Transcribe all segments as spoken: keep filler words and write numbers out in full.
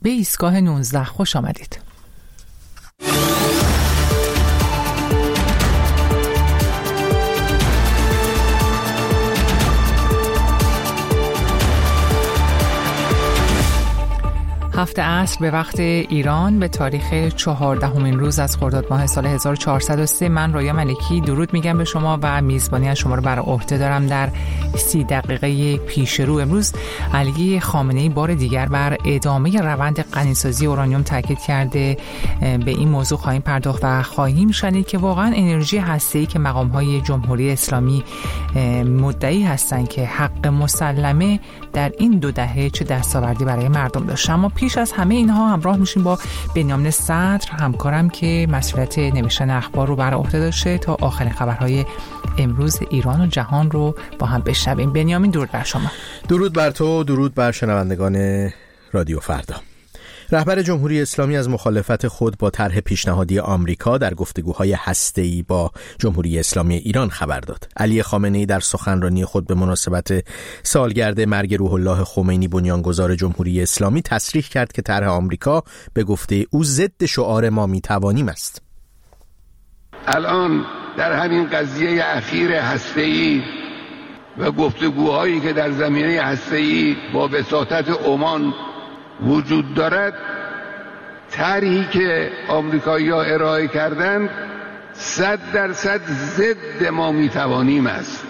به ایستگاه نوزده خوش آمدید. هفت عصر به وقت ایران به تاریخ چهاردهمین روز از خرداد ماه سال هزار و چهارصد و سه، من رؤیا ملکی درود میگم به شما و میزبانی از شما رو بر عهده دارم. در سی دقیقه پیش رو امروز علی خامنه‌ای بار دیگر بر ادامه روند غنیسازی اورانیوم تاکید کرده. به این موضوع خواهیم پرداخت و خواهیم شنید که واقعا انرژی هسته‌ای که مقام‌های جمهوری اسلامی مدعی هستند که حق مسلمه در این دو دهه چه دستاوردی برای مردم داشت. اما پیش از همه اینها همراه میشیم با بنیامین صدر همکارم که مسئولیت نوشتن اخبار رو بر عهده داشته تا آخرین خبرهای امروز ایران و جهان رو با هم بشنویم. بنیامین درود بر شما. درود بر تو، درود بر شنوندگان رادیو فردا. رهبر جمهوری اسلامی از مخالفت خود با طرح پیشنهادی آمریکا در گفتگوهای هسته‌ای با جمهوری اسلامی ایران خبر داد. علی خامنه‌ای در سخنرانی خود به مناسبت سالگرد مرگ روح الله خمینی بنیانگذار جمهوری اسلامی تصریح کرد که طرح آمریکا به گفته او ضد شعار ما میتوانیم است. الان در همین قضیه اخیر هسته‌ای و گفتگوهایی که در زمینه هسته‌ای با وساطت عمان وجود دارد، طرحی که آمریکایی‌ها ارائه کردند صد درصد ضد ما میتوانیم است.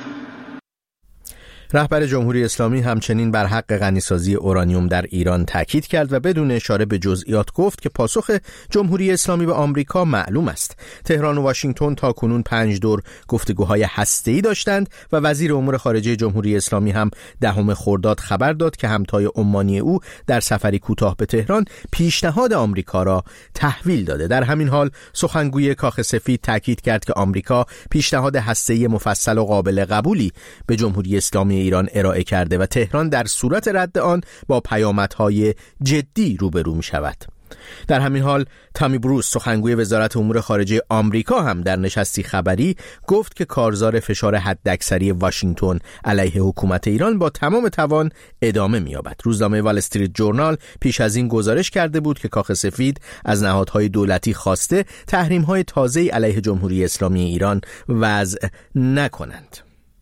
رهبر جمهوری اسلامی همچنین بر حق غنیسازی اورانیوم در ایران تاکید کرد و بدون اشاره به جزئیات گفت که پاسخ جمهوری اسلامی به آمریکا معلوم است. تهران و واشنگتن تاکنون پنج دور گفتگوهای هسته‌ای داشتند و وزیر امور خارجه جمهوری اسلامی هم دهم خرداد خبر داد که همتای عمانی او در سفری کوتاه به تهران پیشنهاد آمریکا را تحویل داده. در همین حال سخنگوی کاخ سفید تاکید کرد که آمریکا پیشنهاد هسته‌ای مفصل و قابل قبولی به جمهوری اسلامی ایران ارائه کرده و تهران در صورت رد آن با پیامدهای جدی روبرو می شود. در همین حال تامی بروس سخنگوی وزارت امور خارجه آمریکا هم در نشستی خبری گفت که کارزار فشار حداکثری واشنگتن علیه حکومت ایران با تمام توان ادامه می‌یابد. روزنامه وال استریت جورنال پیش از این گزارش کرده بود که کاخ سفید از نهادهای دولتی خواسته تحریم‌های تازه‌ای علیه جمهوری اسلامی ایران وضع نکنند.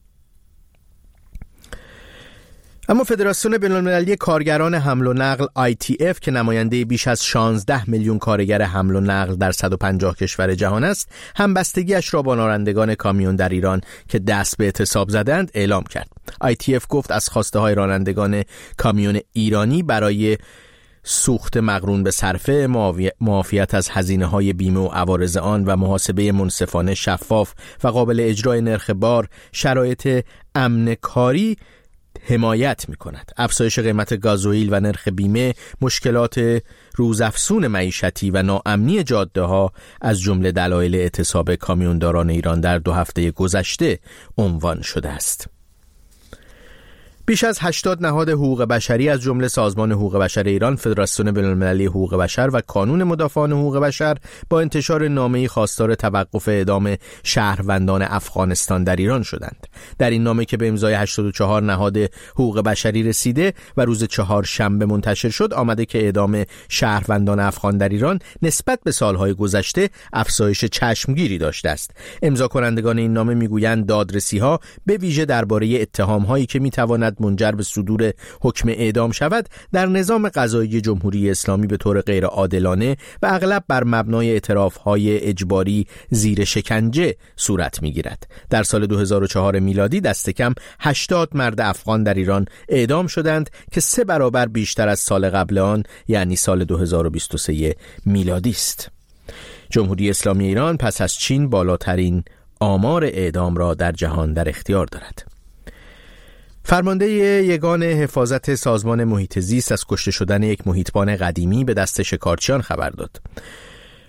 اما فدراسیون بین‌المللی کارگران حمل و نقل آی تی اف که نماینده بیش از شانزده میلیون کارگر حمل و نقل در صد و پنجاه کشور جهان است، همبستگیش را با رانندگان کامیون در ایران که دست به اعتصاب زدند اعلام کرد. آی تی اف گفت از خواسته های رانندگان کامیون ایرانی برای سوخت مقرون به صرفه، معافیت از هزینه‌های بیمه و عوارض آن و محاسبه منصفانه، شفاف و قابل اجرای نرخ بار، شرایط امن کاری حمایت می کند. افزایش قیمت گازوئیل و نرخ بیمه، مشکلات روزافزون معیشتی و ناامنی جاده ها از جمله دلایل اعتصاب کامیونداران ایران در دو هفته گذشته عنوان شده است. بیش از هشتاد نهاد حقوق بشری از جمله سازمان حقوق بشر ایران، فدراسیون بین‌المللی حقوق بشر و کانون مدافعان حقوق بشر با انتشار نامه‌ای خواستار توقف اعدام شهروندان افغانستان در ایران شدند. در این نامه که به امضای هشتاد و چهار نهاد حقوق بشری رسیده و روز چهارشنبه منتشر شد، آمده که اعدام شهروندان افغان در ایران نسبت به سالهای گذشته افزایش چشمگیری داشته است. امضا کنندگان این نامه میگویند دادرسی‌ها به ویژه درباره اتهام‌هایی که می‌تواند منجر به صدور حکم اعدام شود در نظام قضایی جمهوری اسلامی به طور غیر عادلانه و اغلب بر مبنای اعتراف‌های اجباری زیر شکنجه صورت می‌گیرد. در سال دو هزار و چهار میلادی دست کم هشتاد مرد افغان در ایران اعدام شدند که سه برابر بیشتر از سال قبل آن، یعنی سال دو هزار و بیست و سه میلادی است. جمهوری اسلامی ایران پس از چین بالاترین آمار اعدام را در جهان در اختیار دارد. فرمانده یگان حفاظت سازمان محیط زیست از کشته شدن یک محیطبان قدیمی به دست شکارچیان خبر داد.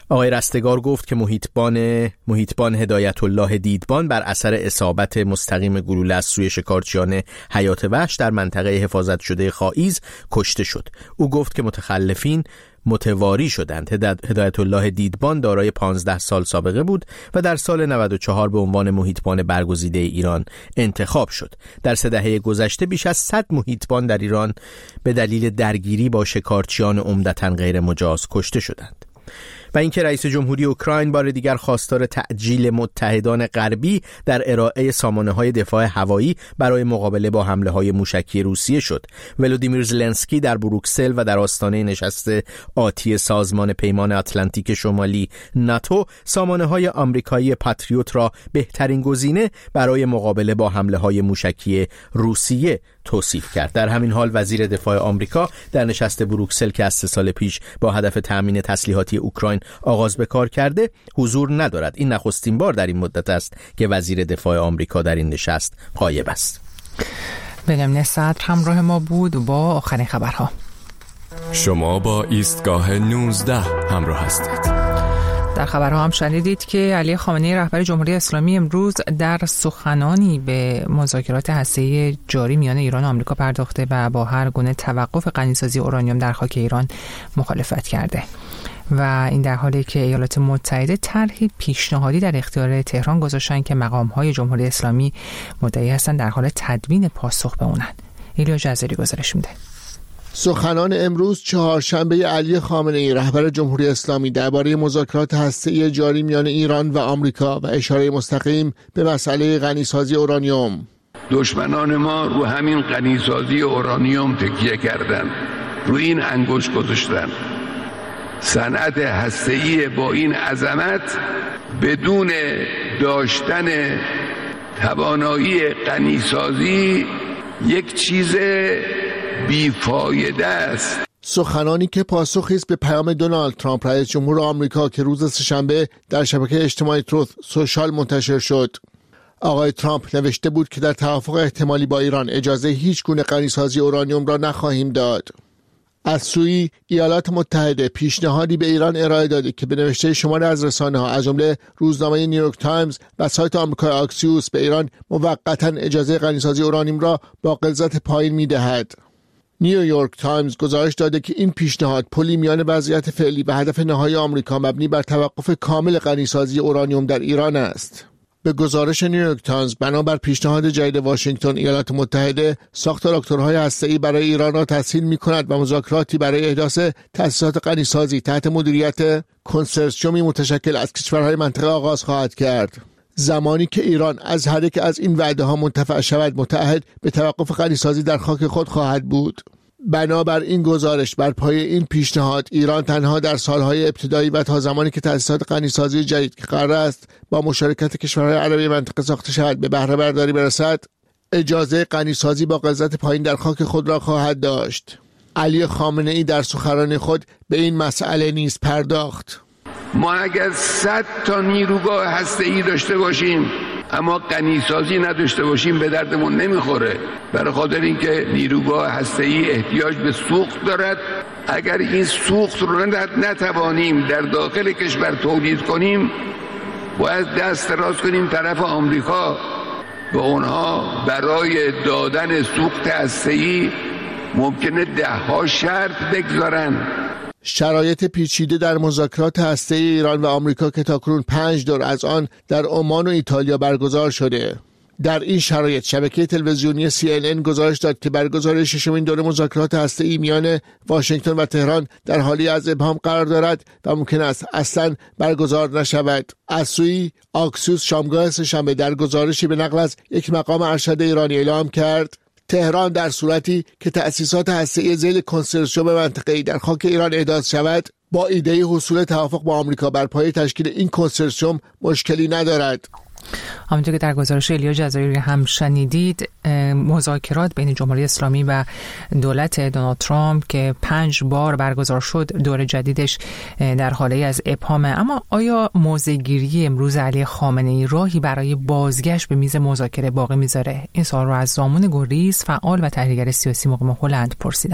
آقای رستگار گفت که محیطبان محیطبان هدایت الله دیدبان بر اثر اصابت مستقیم گلوله از سوی شکارچیان حیات وحش در منطقه حفاظت شده خائیز کشته شد. او گفت که متخلفین متواری شدند. هدایت الله دیدبان دارای پانزده سال سابقه بود و در سال نود و چهار به عنوان محیطبان برگزیده ایران انتخاب شد. در سه دهه گذشته بیش از صد محیطبان در ایران به دلیل درگیری با شکارچیان عمدتاً غیر مجاز کشته شدند. و اینکه رئیس جمهوری اوکراین بار دیگر خواستار تعجیل متحدان غربی در ارائه سامانه‌های دفاع هوایی برای مقابله با حمله‌های موشکی روسیه شد. ولودیمیر زلنسکی در بروکسل و در آستانه نشست آتی سازمان پیمان اتلانتیک شمالی ناتو سامانه‌های آمریکایی پاتریوت را بهترین گزینه برای مقابله با حمله‌های موشکی روسیه توصیف کرد. در همین حال وزیر دفاع آمریکا در نشست بروکسل که از سه سال پیش با هدف تأمین تسلیحاتی اوکراین آغاز به کار کرده حضور ندارد. این نخستین بار در این مدت است که وزیر دفاع آمریکا در این نشست غایب است. بنیامین صدر همراه ما بود با آخرین خبرها. شما با ایستگاه نوزده همراه هستید. در خبرها هم شنیدید که علی خامنه‌ای رهبر جمهوری اسلامی امروز در سخنانی به مذاکرات هسته‌ای جاری میان ایران و آمریکا پرداخته و با هر گونه توقف غنیسازی اورانیوم در خاک ایران مخالفت کرده و این در حالی که ایالات متحده طرحی پیشنهادی در اختیار تهران گذاشتن که مقام‌های جمهوری اسلامی مدعی هستند در حال تدوین پاسخ به اونند. ایلیا جزیری گزارش میده. سخنان امروز چهارشنبه علی خامنه‌ای رهبر جمهوری اسلامی درباره مذاکرات هسته‌ای جاری میان ایران و آمریکا و اشاره مستقیم به مسئله غنیسازی اورانیوم. دشمنان ما رو همین غنیسازی اورانیوم تکیه کردن، رو این انگشت گذاشتن. صنعت هسته‌ای با این عظمت بدون داشتن توانایی غنیسازی یک چیز بیفایده است. سخنانی که پاسخی است به پیام دونالد ترامپ رئیس جمهور آمریکا که روز سه‌شنبه در شبکه اجتماعی تروث سوشال منتشر شد. آقای ترامپ نوشته بود که در توافق احتمالی با ایران اجازه هیچ گونه غنیسازی اورانیوم را نخواهیم داد. از سوی ایالات متحده پیشنهادی به ایران ارائه داده که به نوشته شماری از رسانه‌ها از جمله روزنامه نیویورک تایمز و سایت آمریکای آکسیوس به ایران موقتاً اجازه غنیسازی اورانیوم را با غلظت پایین می‌دهد. نیویورک تایمز گزارش داده که این پیشنهاد پلی میان وضعیت فعلی و هدف نهایی آمریکا مبنی بر توقف کامل غنیسازی اورانیوم در ایران است. به گزارش نیویورک تایمز بنابر پیشنهاد جدید واشنگتن، ایالات متحده ساخت راکتورهای هسته‌ای برای ایران را تسهیل می‌کند و مذاکراتی برای احداث تأسیسات غنیسازی تحت مدیریت کنسرسیومی متشکل از کشورهای منطقه آغاز خواهد کرد. زمانی که ایران از هر یک از این وعده‌ها منتفع شود، متعهد به توقف غنیسازی در خاک خود خواهد بود. بنابر این گزارش بر پایه این پیشنهاد ایران تنها در سالهای ابتدایی و تا زمانی که تأسیسات غنیسازی جدید که قرار است با مشارکت کشورهای عربی منطقه ساخته شود به بهره برداری برسد، اجازه غنیسازی با غلظت پایین در خاک خود را خواهد داشت. علی خامنه‌ای در سخنرانی خود به این مسئله نیز پرداخت. ما اگر صد تا نیروگاه هسته‌ای داشته باشیم اما غنیسازی نداشته باشیم به دردمون نمیخوره، برای خاطر اینکه نیروگاه هسته‌ای احتیاج به سوخت دارد. اگر این سوخت رو نتوانیم در داخل کشور تولید کنیم، باید دست دراز کنیم طرف آمریکا و اونها برای دادن سوخت هسته‌ای ممکنه ده ها شرط بگذارن. شرایط پیچیده در مذاکرات هسته‌ای ایران و آمریکا که تاکنون پنج دور از آن در عمان و ایتالیا برگزار شده. در این شرایط شبکه تلویزیونی سی ان ان گزارش داد که برگزاری ششمین دور مذاکرات هسته‌ای میان واشنگتن و تهران در حالی از ابهام قرار دارد و ممکن است اصلاً برگزار نشود. از سوی آکسیوس شامگاه سه‌شنبه در گزارشی به نقل از یک مقام ارشد ایرانی اعلام کرد تهران در صورتی که تأسیسات هسته‌ای ذیل کنسرسیوم منطقه‌ای در خاک ایران احداث شود، با ایده حصول توافق با آمریکا بر پایه تشکیل این کنسرسیوم مشکلی ندارد. همونطور که در گزارش ایلیا جزایری هم شنیدید، مذاکرات بین جمهوری اسلامی و دولت دونالد ترامپ که پنج بار برگزار شد، دور جدیدش در حاله از ابهامه. اما آیا موضع‌گیری امروز علی خامنه‌ای راهی برای بازگشت به میز مذاکره باقی میذاره؟ این سوال رو از زامون گریز، فعال و تحلیلگر سیاسی مقیم هلند پرسیدم.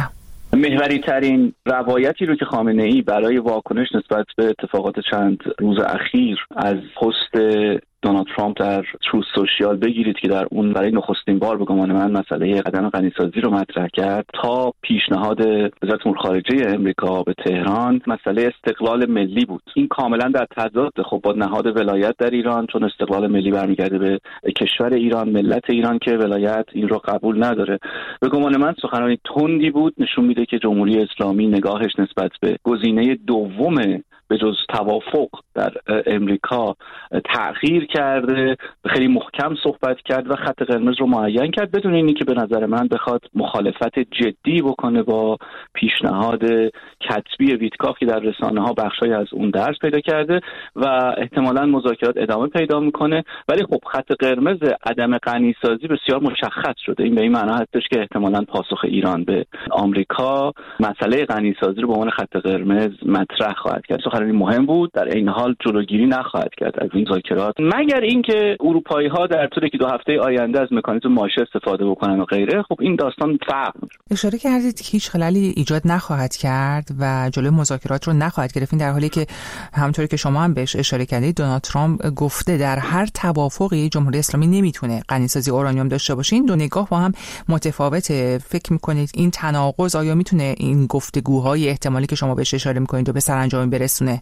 محوری ترین روایتی رو که خامنه‌ای برای واکنش نسبت به اتفاقات چند روز اخیر از پست دونالد ترامپ در تروث سوشیال بگیرید که در اون برای نخستین بار به گمان من مسئله عدم غنیسازی رو مطرح کرد، تا پیشنهاد وزارت امور خارجه امریکا به تهران مسئله استقلال ملی بود. این کاملا در تضاد خب با نهاد ولایت در ایران، چون استقلال ملی برمیگرده به کشور ایران، ملت ایران که ولایت این رو قبول نداره. به گمان من سخنرانی تندی بود، نشون میده که جمهوری اسلامی نگاهش نسبت به گزینه دوم به جز توافق در امریکا تأخیر کرده، خیلی محکم صحبت کرد و خط قرمز رو معین کرد بدون اینی که به نظر من بخواد مخالفت جدی بکنه با پیشنهاد کتبی ویتکاف که در رسانه‌ها بخشای از اون درس پیدا کرده و احتمالاً مذاکرات ادامه پیدا میکنه. ولی خب خط قرمز عدم غنیسازی بسیار مشخص شده. این به این معنا هستش که احتمالاً پاسخ ایران به آمریکا مسئله غنیسازی رو به عنوان خط قرمز مطرح خواهد کرد. سخنرانی مهم بود، در این حال جلوگیری نخواهد کرد از این مذاکرات، مگر اینکه اروپایی‌ها در طول یک دو هفته آینده از مکانیزم ماشه استفاده بکنن و غیره. خب این داستان فرق می‌کنه. اشاره کردید که هیچ خلالی ایجاد نخواهد کرد و جلوی مذاکرات رو نخواهد گرفت، در حالی که همونطوری که شما هم بهش اشاره کردید دونالد ترامپ گفته در هر توافقی جمهوری اسلامی نمیتونه غنیسازی اورانیوم داشته باشه. این دو نگاه با هم متفاوته. فکر می‌کنید این تناقض آیا میتونه این گفتگوهای احتمالی که شما بهش اشاره می‌کنید و به سرانجام برسونه؟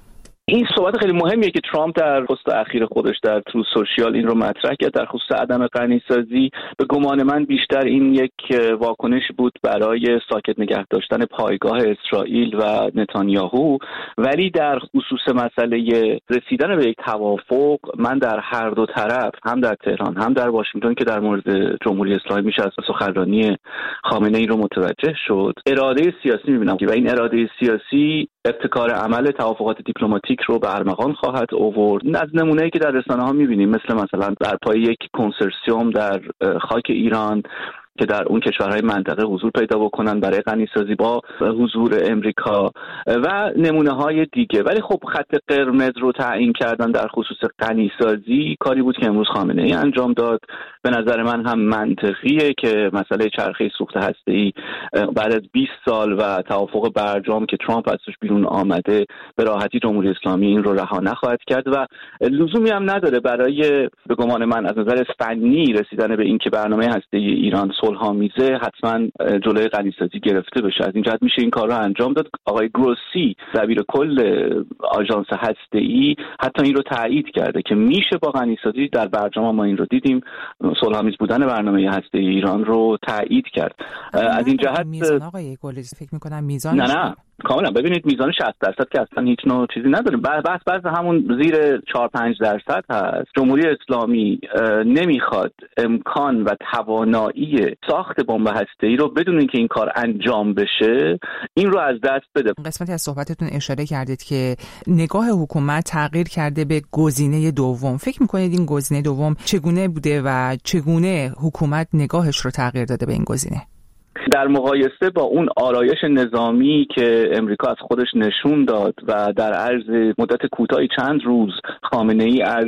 این صحبت خیلی مهمیه که ترامپ در پست اخیر خودش در تروث سوشیال این رو مطرح کرد در خصوص عدم غنیسازی. به گمان من بیشتر این یک واکنش بود برای ساکت نگه داشتن پایگاه اسرائیل و نتانیاهو، ولی در خصوص مسئله رسیدن به یک توافق من در هر دو طرف، هم در تهران هم در واشنگتن که در مورد جمهوری اسلامی میشه از سخنرانی خامنه‌ای رو متوجه شد، اراده سیاسی میبینم و این اراده سیاسی ابتکار عمل توافقات دیپلماتیک رو به ارمغان خواهد آورد. از نمونه‌ای که در رسانه‌ها می‌بینیم مثل مثلا برپای یک کنسرسیوم در خاک ایران که در اون کشورهای منطقه حضور پیدا بکنن برای غنیسازی با حضور امریکا و نمونه‌های دیگه. ولی خب خط قرمز رو تعیین کردن در خصوص غنیسازی کاری بود که امروز خامنه‌ای انجام داد. به نظر من هم منطقیه که مسئله چرخه سوخت هسته‌ای بعد از بیست سال و توافق برجام که ترامپ ازش بیرون آمده به راحتی جمهوری اسلامی این رو رها نخواهد کرد و لزومی هم نداره برای به گمان من از نظر فنی رسیدن به این که برنامه هسته‌ای ایران صلح‌آمیزه حتما جلوی غنیسازی گرفته بشه. از این جهت میشه این کار رو انجام داد. آقای گروسی دبیر کل آژانس هسته‌ای حتی این رو تایید کرده که میشه با غنیسازی، در برجام ما این رو دیدیم، صلح‌آمیز بودن برنامه هسته‌ای ایران رو تایید کرد. از این جهت میزان آقای گلوسی فکر می‌کنم میزان نه نه کاملا ببینید میزان شصت درصد که اصلا هیچ نوع چیزی نداره، بحث بحث همون زیر چهار پنج درصد هست. جمهوری اسلامی نمیخواد امکان و توانایی ساخت بمب هسته‌ای رو بدون اینکه این کار انجام بشه این رو از دست بده. قسمتی از صحبتتون اشاره کردید که نگاه حکومت تغییر کرده به گزینه دوم. فکر می‌کنید این گزینه دوم چگونه بوده و چگونه حکومت نگاهش رو تغییر داده به این گزینه؟ در مقایسه با اون آرایش نظامی که امریکا از خودش نشون داد و در عرض مدت کوتاهی چند روز خامنه‌ای از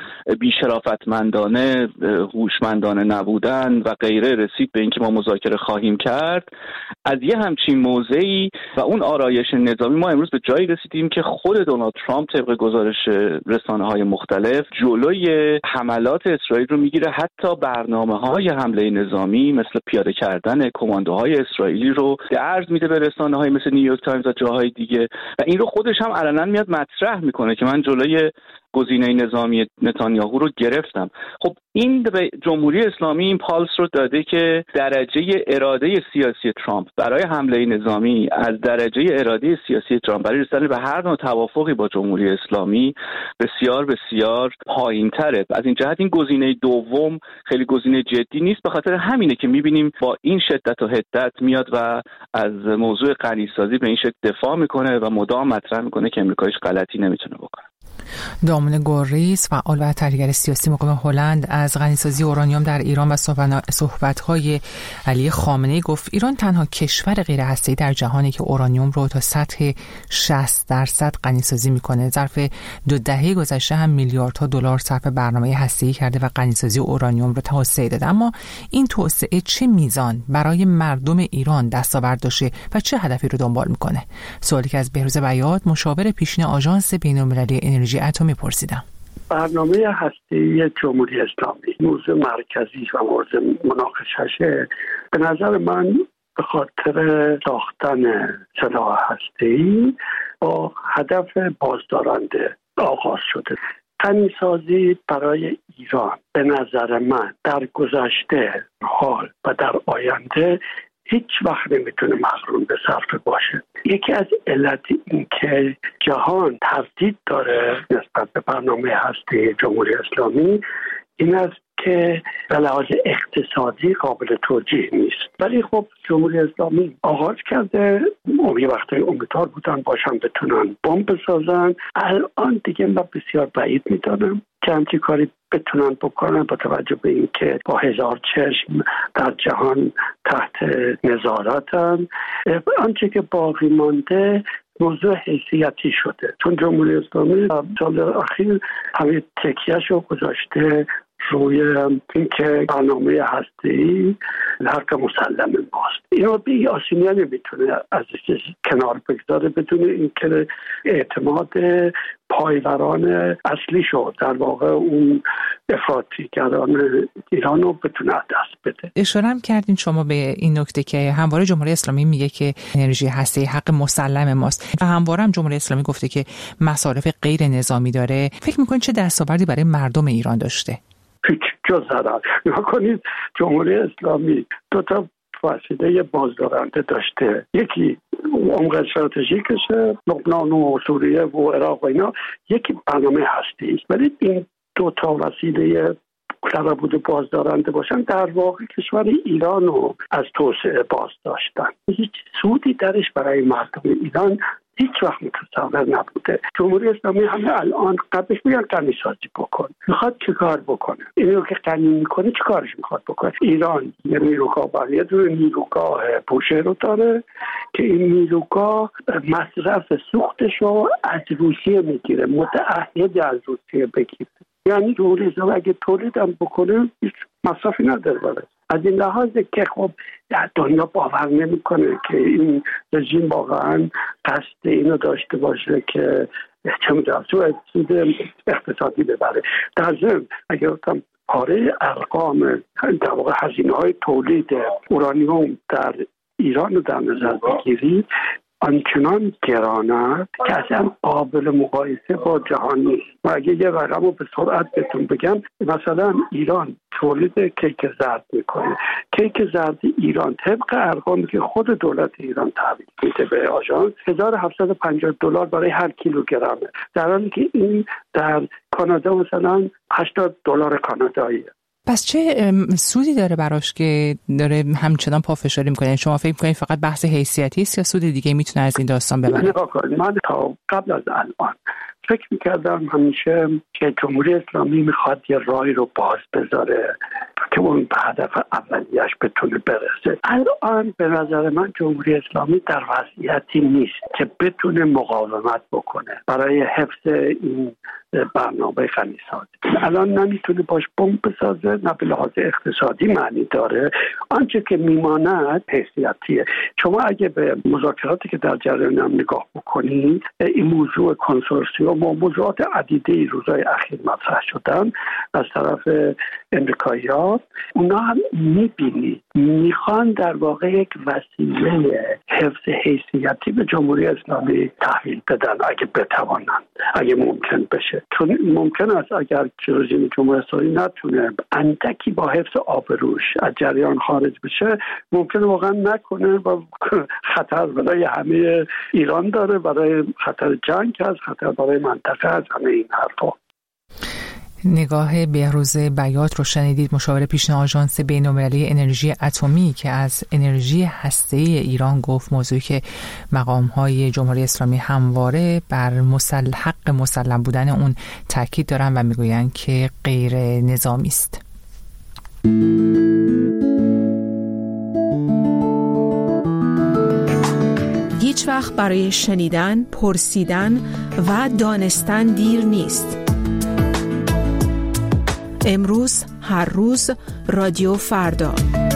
بی‌شرافتمندانه، هوشمندانه نبودن و غیره رسید به اینکه ما مذاکره خواهیم کرد، از یه همچین موضعی و اون آرایش نظامی ما امروز به جایی رسیدیم که خود دونالد ترامپ طبق گزارش رسانه‌های مختلف جلوی حملات اسرائیل رو میگیره، حتی برنامه‌های حمله نظامی مثل پیاده کردن کماندوهای اسرائیلی رو عرض میده به رسانه‌های مثل نیویورک تایمز و جاهای دیگه و این رو خودش هم علنا میاد مطرح میکنه که من جلوی گزینه نظامی نتانیاهو رو گرفتم. خب این به جمهوری اسلامی این پالس رو داده که درجه اراده سیاسی ترامپ برای حمله نظامی از درجه اراده سیاسی ترامپ برای رسیدن به هر نوع توافقی با جمهوری اسلامی بسیار بسیار پایین‌تره. از این جهت این گزینه دوم خیلی گزینه جدی نیست. به خاطر همینه که می‌بینیم با این شدت و حدت میاد و از موضوع غنیسازی به این شکل دفاع میکنه و مدام مطرح میکنه که امریکا هیچ غلطی نمیتونه بکنه. دامون گوریس، فعال و تحلیلگر سیاسی مقیم هلند، از غنیسازی اورانیوم در ایران و صحبت‌های علی خامنه‌ای گفت ایران تنها کشور غیر هسته‌ای در جهانی که اورانیوم رو تا سطح شصت درصد غنیسازی می‌کنه. ظرف دو دهه گذشته هم میلیاردها دلار صرف برنامه هسته‌ای کرده و غنیسازی اورانیوم رو توسعه داده. اما این توسعه چه میزان برای مردم ایران دستاورد داشته و چه هدفی رو دنبال می‌کنه؟ سوالی که از بهروز بیات، مشاور پیشین آژانس بین‌المللی انرژی اتمی پرسیدم. برنامه هسته‌ای جمهوری اسلامی موضوع مرکزی و مورد مناقشه‌شه. به نظر من به خاطر ساختن سلاح هسته‌ای با هدف بازدارنده آغاز شده. غنیسازی برای ایران به نظر من در گذشته، حال و در آینده هیچ وقت نمیتونه مقرون به صرفه باشه. یکی از علت این که جهان تردید داره نسبت به برنامه هسته جمهوری اسلامی این است که به لحاظ اقتصادی قابل توجیه نیست. ولی خب جمهوری اسلامی آغاز کرده، یه وقتایی امیدوار بودن باشن بتونن بمب بسازن. الان دیگه من بسیار بعید میدانم که همچین کاری بتونن بکنن با توجه به این که با هزار چشم در جهان تحت نظارتن. آنچه که باقی مانده موضوع حیثیتی شده، چون جمهوری اسلامی سال اخیر همه تکیه‌شو رو گذاشته روی اینکه برنامه هسته‌ای حق مسلم ماست. اینو بی آسونی نمیتونه از کنار بگذاره بدون اینکه اعتماد پایوران اصلی شد در واقع اون افراطیگران ایران رو بتونه دست بده. اشاره هم کردین شما به این نکته که همواره جمهوری اسلامی میگه که انرژی هسته‌ای حق مسلم ماست و همواره هم جمهوری اسلامی گفته که مصارف غیر نظامی داره. فکر می‌کنید چه دستاوردی برای مردم ایران داشته؟ هیچ جز ضرر. نکنید جمهوری اسلامی دو تا وسیله بازدارنده داشته، یکی عمق استراتژیکشه لبنان و سوریه و عراق و اینا، یکی برنامه هستی. ولی این دو تا وسیله قرار بود بازدارنده باشن در واقع کشور ایران رو از توسعه باز داشتن. هیچ سودی درش برای مردم ایران هیچ وقت متصور نبوده. جمهوری اسلامی همه الان قبلش میگن غنی سازی بکن. میخواد چه کار بکنه؟ اینو که غنی میکنه چه کارش میخواد بکنه؟ ایران یه نیروگاه برای دو نیروگاه بوشهر رو داره که این نیروگاه مصرف سوختش رو از روسیه میگیره، متعهد از روسیه بگیره. یعنی جمهوری اسلامی اگه تولید هم بکنه هیچ مصرفی نداره برای. از این لحاظ که خب در دنیا باور نمیکنه که این رژیم واقعا قصد اینو داشته باشه که چه میدونم سود اقتصادی ببره. در ضمن اگر گفتم پاره ارقام در واقع هزینه‌های تولید اورانیوم در ایران رو در نظر بگیرید آنچنان گرانه که اصلا قابل مقایسه با جهان نیست. و اگه یه رقم رو به سرعت بهتون بگم، مثلا ایران تولید کیک زرد میکنه. کیک زرد ایران طبق ارقامی که خود دولت ایران تحویل میده به آژانس هزار و هفتصد و پنجاه دلار برای هر کیلوگرمه، در حالی که این در کانادا مثلا هشتاد دلار کاناداییه. پس چه سودی داره براش که داره همچنان پافشاری میکنه؟ شما فکر میکنید فقط بحث حیثیتی است یا سود دیگه میتونه از این داستان ببره؟ من تا قبل از الان فکر میکردم همیشه که جمهوری اسلامی میخواد یه راهی رو باز بذاره که اون به هدف اولیش بتونه برسه. الان به نظر من جمهوری اسلامی در وضعیتی نیست که بتونه مقاومت بکنه برای حفظ این برنامه غنیسازی. الان نمیتونه باش بمب بسازه، نه به لحاظ اقتصادی معنی داره. آنچه که میماند حیثیتیه. شما اگه به مذاکراتی که در جریان هم نگاه بکنید، این موضوع کنسورسیوم و موضوعات عدیده روزهای اخیر مطرح شدن از طرف امریکایی‌ها، اونا هم میبینید میخوان در واقع یک وسیله حفظ حیثیتی به جمهوری اسلامی تحویل بدن اگه بتوانند، اگه ممکن بشه. چون ممکن است اگر رژیم جمهوری اسلامی نتونه اندکی با حفظ آبروش از جریان خارج بشه، ممکن واقعا نکنه و خطر برای همه ایران داره، برای خطر جنگ هست، خطر برای منطقه هست، همه این حرفا. نگاه بهروز بیات رو شنیدید، مشاور پیشین آژانس بین‌المللی انرژی اتمی که از انرژی هسته‌ای ایران گفت موضوعی که مقام‌های جمهوری اسلامی همواره بر مسلح حق مسلم بودن اون تاکید دارن و میگویند که غیر نظامی است. هیچ وقت برای شنیدن، پرسیدن و دانستن دیر نیست. امروز، هر روز، رادیو فردا.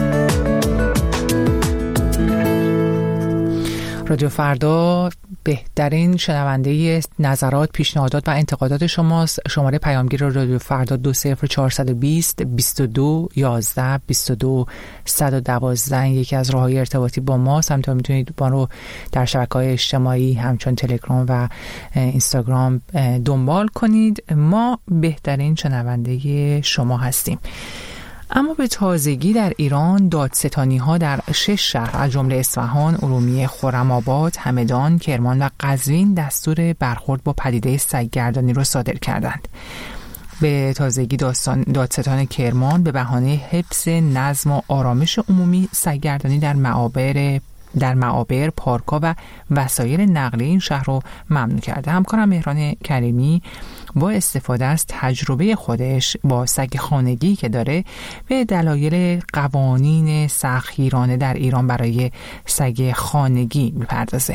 رادیو فردا بهترین شنونده نظرات، پیشنهادات و انتقادات شماست. شماره پیامگیر رادیو فردا دو صفر چهارصد و بیست بیست و دو یازده بیست و دو صد و دوازده یکی از راههای ارتباطی با ماست. همینطور میتونید با رو در شبکه‌های اجتماعی همچون تلگرام و اینستاگرام دنبال کنید. ما بهترین شنونده شما هستیم. اما به تازگی در ایران دادستانی‌ها در شش شهر از جمله اصفهان، ارومیه، خرم‌آباد، همدان، کرمان و قزوین دستور برخورد با پدیده سگ‌گردانی را صادر کردند. به تازگی دادستان کرمان به بهانه حفظ نظم و آرامش عمومی سگ‌گردانی در معابر در معابر، پارک‌ها و وسایل نقلیه این شهر رو ممنوع کرده. همکارم مهران کریمی با استفاده از تجربه خودش با سگ خانگی که داره به دلایل قوانین سختگیرانه در ایران برای سگ خانگی میپردازه.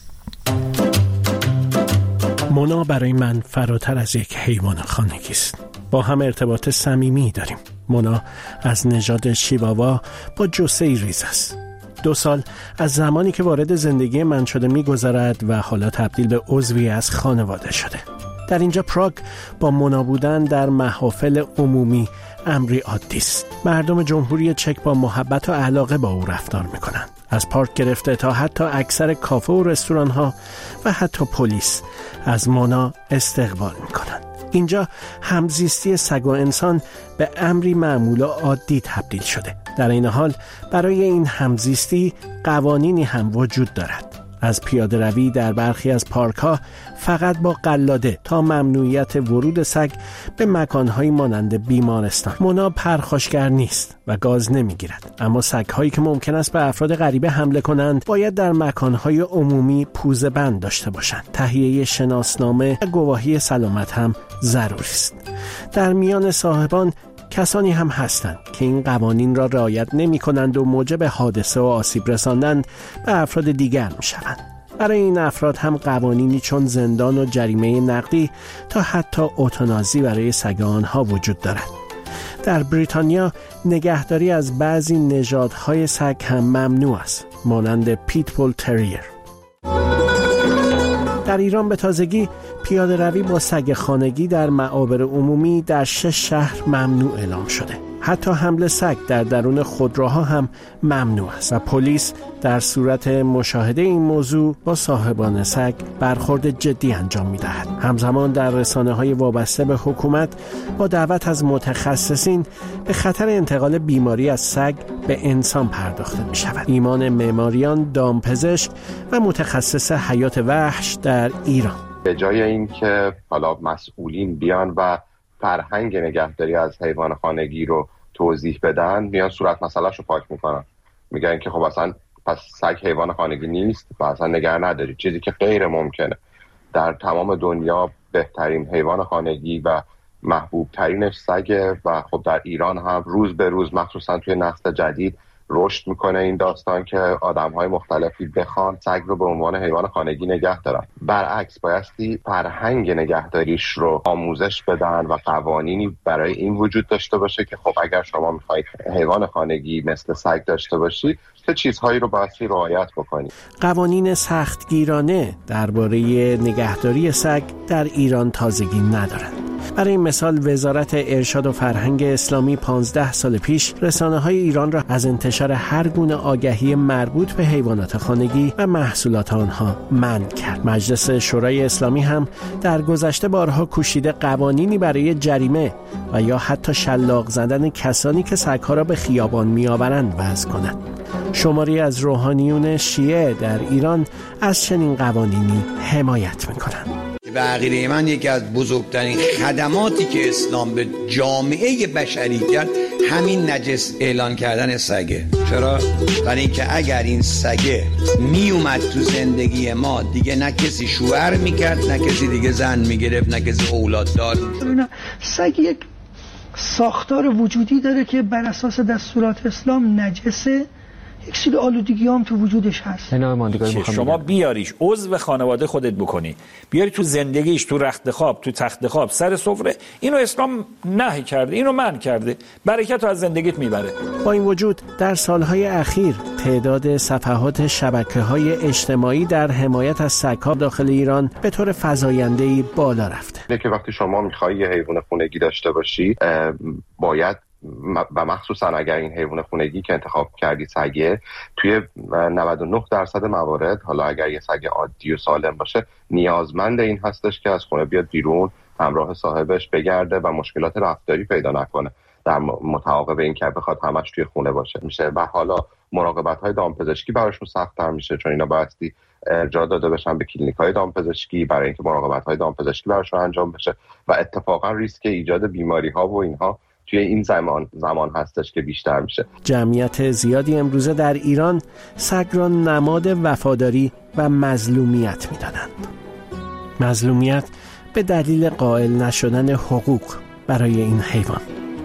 مونا برای من فراتر از یک حیوان خانگی است. با هم ارتباط صمیمی داریم. مونا از نژاد شیواوا با جثه‌ای ریز است. دو سال از زمانی که وارد زندگی من شده می‌گذرد و حالا تبدیل به عضوی از خانواده شده. در اینجا پراگ با مونا بودن در محافل عمومی امری عادی است. مردم جمهوری چک با محبت و علاقه با او رفتار می‌کنند. از پارک گرفته تا حتی اکثر کافه و رستوران‌ها و حتی پلیس از مونا استقبال می‌کنند. اینجا همزیستی سگ و انسان به امری معمول و عادی تبدیل شده. در این حال برای این همزیستی قوانینی هم وجود دارد. از پیاده روی در برخی از پارک‌ها فقط با قلاده تا ممنوعیت ورود سگ به مکان‌های مانند بیمارستان. مونا پرخاشگر نیست و گاز نمی‌گیرد، اما سگ‌هایی که ممکن است به افراد غریبه حمله کنند باید در مکان‌های عمومی پوزه بند داشته باشند. تهیه شناسنامه و گواهی سلامت هم ضروری است. در میان صاحبان کسانی هم هستند که این قوانین را رعایت نمی کنند و موجب حادثه و آسیب رساندن به افراد دیگر می شوند. برای این افراد هم قوانینی چون زندان و جریمه نقدی تا حتی اوتانازی برای سگ آنها وجود دارد. در بریتانیا نگهداری از بعضی نژادهای سگ هم ممنوع است، مانند پیتبول تریر. در ایران به تازگی پیاده روی با سگ خانگی در معابر عمومی در شش شهر ممنوع اعلام شده. حتی حمل سگ در درون خودروها هم ممنوع است و پلیس در صورت مشاهده این موضوع با صاحبان سگ برخورد جدی انجام می‌دهد. همزمان در رسانه‌های وابسته به حکومت با دعوت از متخصصین به خطر انتقال بیماری از سگ به انسان پرداخته می‌شود. ایمان معماریان، دامپزشک و متخصص حیات وحش در ایران. به جای اینکه حالا مسئولین بیان و فرهنگ نگهداری از حیوان خانگی رو توضیح بدن، میان صورت مسئله‌اش رو پاک میکنن، میگن که خب اصلا پس سگ حیوان خانگی نیست و اصلا نگه نداری، چیزی که غیر ممکنه. در تمام دنیا بهترین حیوان خانگی و محبوب ترینش سگه و خب در ایران هم روز به روز مخصوصا توی نسل جدید رشد میکنه این داستان که آدم‌های مختلفی بخوان سگ رو به عنوان حیوان خانگی نگه دارن. برعکس بایستی فرهنگ نگهداریش رو آموزش بدن و قوانینی برای این وجود داشته باشه که خب اگر شما میخواید حیوان خانگی مثل سگ داشته باشید چه چیزهایی رو بایستی رعایت بکنید. قوانین سختگیرانه درباره نگهداری سگ در ایران تازگی ندارند. برای مثال وزارت ارشاد و فرهنگ اسلامی پانزده سال پیش رسانه‌های ایران را از انتشار هر گونه آگهی مربوط به حیوانات خانگی و محصولات آنها منع کرد. مجلس شورای اسلامی هم در گذشته بارها کوشیده قوانینی برای جریمه و یا حتی شلاق زدن کسانی که سگ‌ها را به خیابان می‌آورند وضع کند. شماری از روحانیون شیعه در ایران از چنین قوانینی حمایت میکنند. به عقیده من یکی از بزرگترین خدماتی که اسلام به جامعه بشری کرد همین نجس اعلان کردن سگه. چرا؟ برای اینکه اگر این سگه می اومد تو زندگی ما دیگه نه کسی شوهر میکرد، نه کسی دیگه زن میگرفت، نه کسی اولاد دار. سگ یک ساختار وجودی داره که بر اساس دستورات اسلام نجسه، یک سری آلودگی هم تو وجودش هست. که شما بیاریش عضو خانواده خودت بکنی، بیاری تو زندگیش، تو رخت خواب، تو تخت خواب، سر سفره، اینو اسلام نهی کرده، اینو منع کرده، برکت رو از زندگیت میبره. با این وجود در سالهای اخیر تعداد صفحات شبکه‌های اجتماعی در حمایت از سگ‌ها داخل ایران به طور فزاینده‌ای بالا رفته. که وقتی شما می‌خوای یه حیوان خونگی داشته باشی، باید و مخصوصا اگر این حیوان خونگی که انتخاب کردی سگه، توی نود و نه درصد موارد، حالا اگر یه سگ عادی و سالم باشه، نیازمند این هستش که از خونه بیاد بیرون، همراه صاحبش بگرده و مشکلات رفتاری پیدا نکنه، در متعاقب این که بخواد همش توی خونه باشه میشه. و حالا مراقبت‌های دامپزشکی براشون سخت‌تر میشه، چون اینا بایستی ارجاع داده بشن به کلینیک‌های دامپزشکی برای اینکه مراقبت‌های دامپزشکی براشون انجام بشه و اتفاقا ریسک ایجاد بیماری‌ها و اینها توی این زمان زمان هستش که بیشتر میشه. جمعیت زیادی امروزه در ایران سگ را نماد وفاداری و مظلومیت می‌دانند. مظلومیت به دلیل قائل نشدن حقوق برای این حیوان.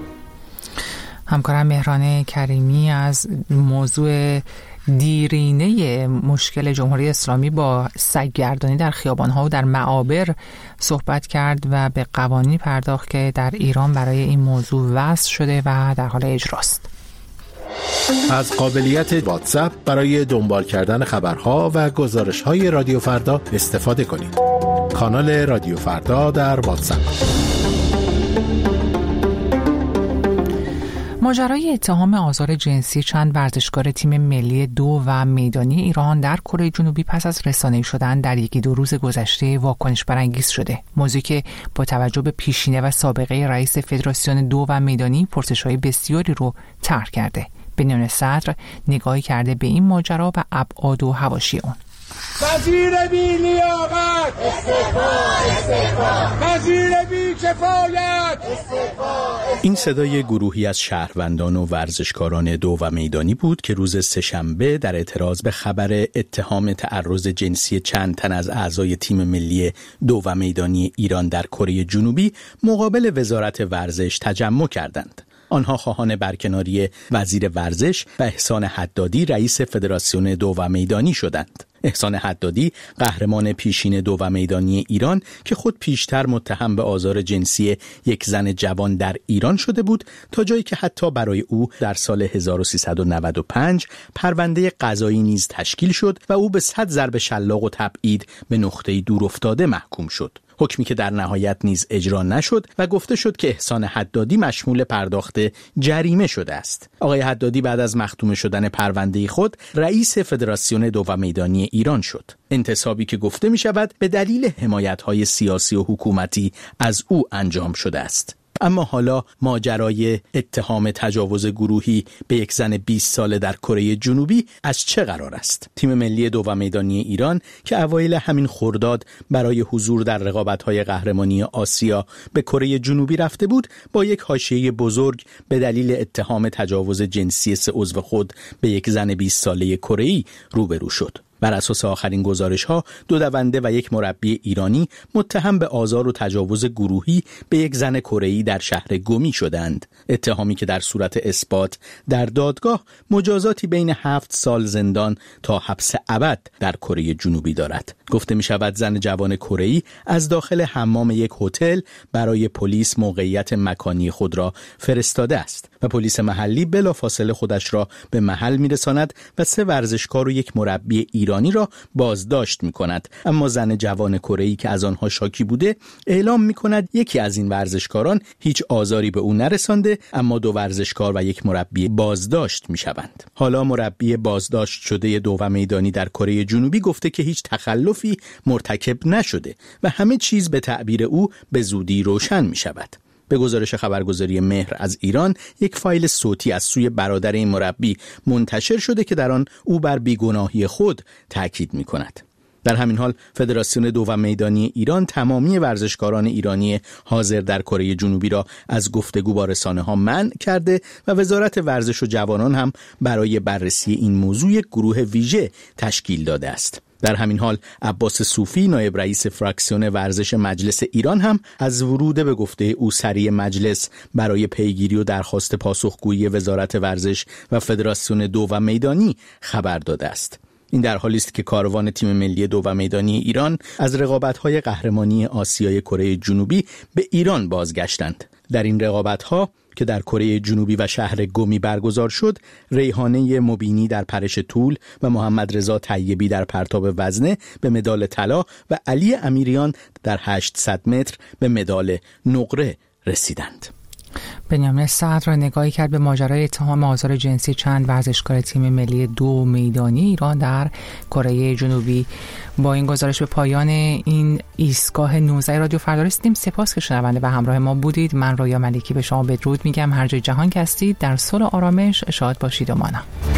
همکارم مهران کریمی از موضوع دیرینه مشکل جمهوری اسلامی با سگگردانی در خیابان‌ها و در معابر صحبت کرد و به قوانینی پرداخت که در ایران برای این موضوع وضع شده و در حال اجراست. از قابلیت واتساپ برای دنبال کردن خبرها و گزارش‌های رادیو فردا استفاده کنید. کانال رادیو فردا در واتساپ. ماجرای اتهام آزار جنسی چند ورزشکار تیم ملی دو و میدانی ایران در کره جنوبی پس از رسانه‌ای شدن در یکی دو روز گذشته واکنش برانگیز شده. موضوعی که با توجه به پیشینه و سابقه رئیس فدراسیون دو و میدانی پرسش‌های بسیاری رو طرح کرده. بنیان صدر نگاهی کرده به این ماجرا و ابعاد و حواشی اون. وزیر بی لیاقت استعفا، استعفا. وزیر بی کفایت استعفا. این صدای گروهی از شهروندان و ورزشکاران دو و میدانی بود که روز سه‌شنبه در اعتراض به خبر اتهام تعرض جنسی چند تن از اعضای تیم ملی دو و میدانی ایران در کره جنوبی مقابل وزارت ورزش تجمع کردند. آنها خواهان برکناری وزیر ورزش و احسان حدادی رئیس فدراسیون دو و میدانی شدند. احسان حدادی قهرمان پیشین دو و میدانی ایران که خود پیشتر متهم به آزار جنسی یک زن جوان در ایران شده بود، تا جایی که حتی برای او در سال هزار و سیصد و نود و پنج پرونده قضایی نیز تشکیل شد و او به صد ضرب شلاق و تبعید به نقطه‌ای دور افتاده محکوم شد. حکمی که در نهایت نیز اجرا نشد و گفته شد که احسان حدادی مشمول پرداخت جریمه شده است. آقای حدادی بعد از مختوم شدن پرونده خود رئیس فدراسیون دو و میدانی ایران شد. انتصابی که گفته می شود به دلیل حمایت‌های سیاسی و حکومتی از او انجام شده است. اما حالا ماجرای اتهام تجاوز گروهی به یک زن بیست ساله در کره جنوبی از چه قرار است؟ تیم ملی دو و میدانی ایران که اوایل همین خرداد برای حضور در رقابت‌های قهرمانی آسیا به کره جنوبی رفته بود، با یک حاشیه بزرگ به دلیل اتهام تجاوز جنسی سه عضو خود به یک زن بیست ساله کره‌ای روبرو شد. بر اساس آخرین گزارش‌ها دو دونده و یک مربی ایرانی متهم به آزار و تجاوز گروهی به یک زن کره‌ای در شهر گمی شدند. اتهامی که در صورت اثبات در دادگاه مجازاتی بین هفت سال زندان تا حبس ابد در کره جنوبی دارد. گفته می شود زن جوان کره‌ای از داخل حمام یک هتل برای پلیس موقعیت مکانی خود را فرستاده است و پلیس محلی بلافاصله خودش را به محل می رساند و سه ورزشکار و یک مربی ایرانی را بازداشت می کند. اما زن جوان کره‌ای که از آنها شاکی بوده اعلام می کند یکی از این ورزشکاران هیچ آزاری به او نرسانده، اما دو ورزشکار و یک مربی بازداشت می شوند. حالا مربی بازداشت شده دو و میدانی در کره جنوبی گفته که هیچ تخلفی مرتکب نشده و همه چیز به تعبیر او به زودی روشن می شود. به گزارش خبرگزاری مهر از ایران، یک فایل صوتی از سوی برادر این مربی منتشر شده که در آن او بر بیگناهی خود تاکید می‌کند. در همین حال فدراسیون دو میدانی ایران تمامی ورزشکاران ایرانی حاضر در کره جنوبی را از گفتگو با رسانه‌ها منع کرده و وزارت ورزش و جوانان هم برای بررسی این موضوع یک گروه ویژه تشکیل داده است. در همین حال عباس صوفی، نایب رئیس فراکسیون ورزش مجلس ایران، هم از ورود به گفته او سری مجلس برای پیگیری و درخواست پاسخگویی وزارت ورزش و فدراسیون دو میدانی خبر داده است. این در حالی است که کاروان تیم ملی دو میدانی ایران از رقابت‌های قهرمانی آسیای کره جنوبی به ایران بازگشتند. در این رقابت‌ها که در کره جنوبی و شهر گمی برگزار شد، ریحانه مبینی در پرش طول و محمد رضا طیبی در پرتاب وزنه به مدال طلا و علی امیریان در هشتصد متر به مدال نقره رسیدند. بنیامین صدر را نگاهی کرد به ماجرای اتهام آزار جنسی چند ورزشکار تیم ملی دو میدانی ایران در کره جنوبی. با این گزارش به پایان این ایستگاه نوزده رادیو فردا رسیدیم. سپاس که شنونده و همراه ما بودید. من رویا ملکی به شما بدرود میگم. هر جای جهان که هستید در صلح و آرامش شاد باشید و مانا.